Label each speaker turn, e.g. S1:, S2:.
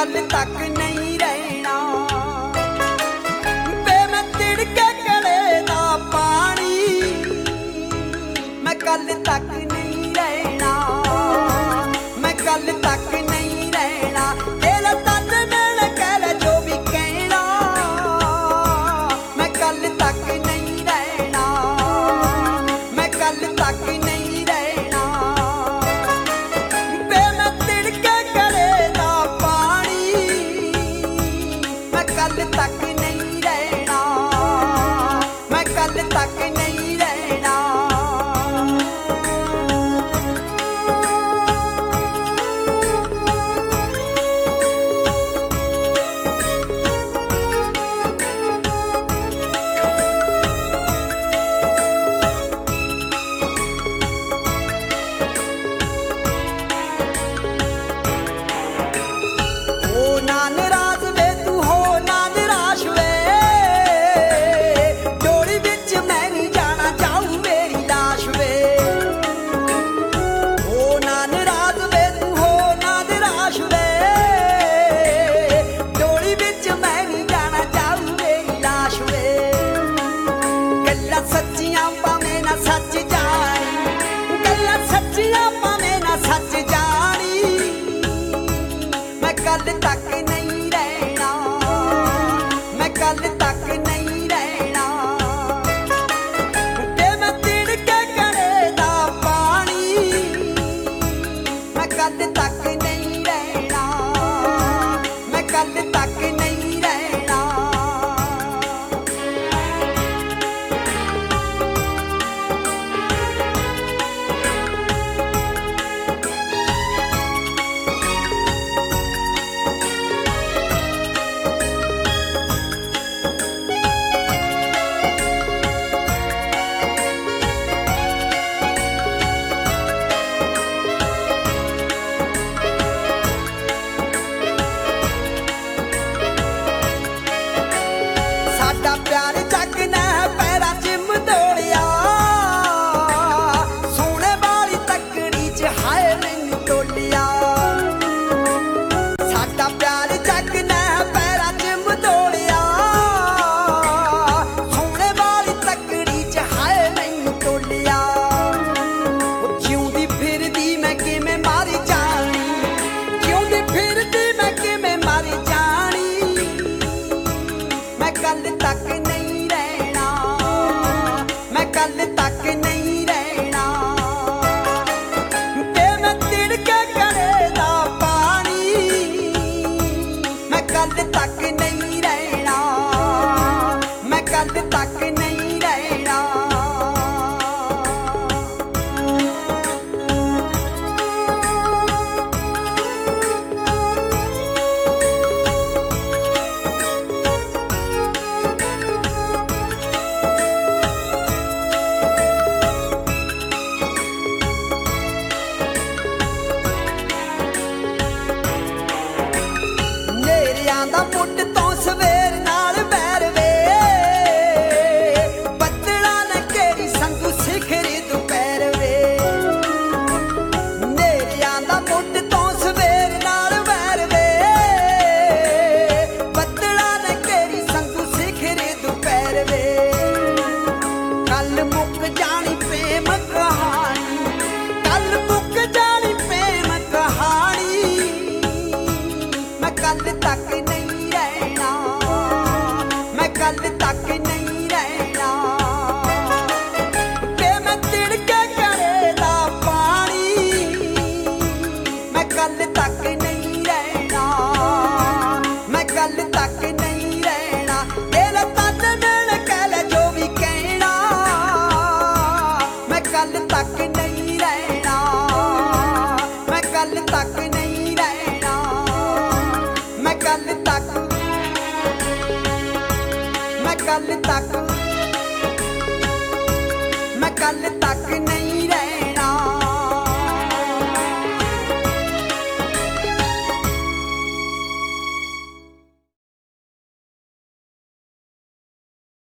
S1: कल तक नहीं रहना। बे मैं तिड़के गले दा पानी, मैं कल तक नहीं रहना, मैं कल तक नहीं रहना। दिल तन मिल कर जो भी कहना, मैं कल तक नहीं रहना, मैं कल तक नहीं रहना। बे मैं तिड़के गले दा पानी, मैं कल तक नहीं रहना, मैं कल तक नहीं रहना। सच्चियां भावें ना सच जानी, गल्लां सच्चियां भावें ना सच जानी, मैं कल तक नहीं रहना, मैं कल तक नहीं रहना। ते मैं तिड़के गले दा पानी, मैं कल तक नहीं रहना, मैं कल तक नहीं रहना। प्यार जग ने पैरा च मदोड़िया, सोने वाली तकड़ी च हाय मैनू तोलिया। साडा प्यार जग ने पैरा च मदोड़िया, सोने वाली तकड़ी च हाय मैनू तोलिया। जिउंदी फिरदी मैं किवें मारी जानी, जिउंदी फिरदी मैं किवें मारी जानी, मैं कल तक नहीं रहना, मैं कल तक नहीं रहना। ते मैं तिड़के गले दा पानी, मैं कल तक नहीं रहना, मैं कल तक नहीं रहना। दा मुੱਢ ਤੋਂ ਸਵੇਰ ਨਾਲ ਵੈਰ ਵੇ, ਬੱਦਲਾਂ ਨੇ ਘੇਰੀ ਸੰਗੂ ਸਿਖਰੀ ਦੁਪਹਿਰ ਵੇ। ਨੇਰਿਆਂ ਦਾ ਮੁੱਢ ਤੋਂ ਸਵੇਰ ਨਾਲ ਵੈਰ ਵੇ, ਬੱਦਲਾਂ ਨੇ ਘੇਰੀ ਸੰਗੂ ਸਿਖਰੀ ਦੁਪਹਿਰ ਵੇ। ਕੱਲ ਮੁੱਕ ਜਾਣੀ ਪ੍ਰੇਮ ਕਹਾਣੀ, ਕੱਲ ਮੁੱਕ ਜਾਣੀ ਪ੍ਰੇਮ ਕਹਾਣੀ, मैं कल तक नहीं रहना, मैं कल तक नहीं रहना। ते मैं तिड़के गले दा पानी, मैं कल तक नहीं रहना, मैं कल तक नहीं रहना। दिल तन मिल कर जो भी कहना, मैं कल तक नहीं रहना, मैं कल तक नहीं रहना, मैं कल तक, मैं कल तक, मैं कल तक नहीं रहना।